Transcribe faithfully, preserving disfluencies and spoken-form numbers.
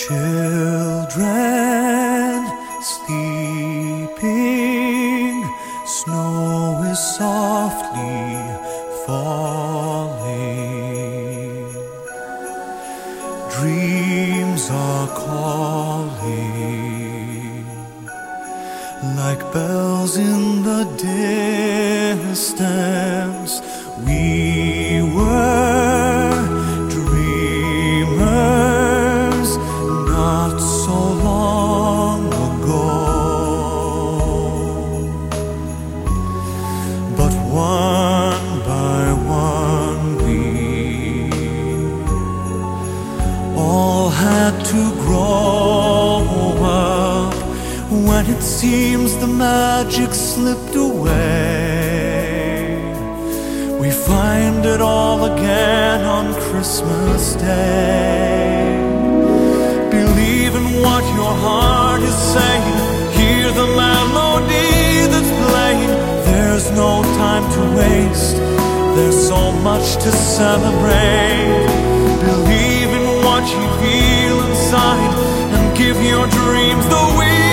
Children sleeping, snow is softly falling. Dreams are calling like bells in the distance. We were dreamers not so long ago, but one by one we all had to grow up. When it seems the magic slipped away, we find it all again on Christmas Day. Believe in what your heart is saying. Hear the melody that's playing. There's no time to waste. There's so much to celebrate. Believe in what you feel inside and give your dreams the wings.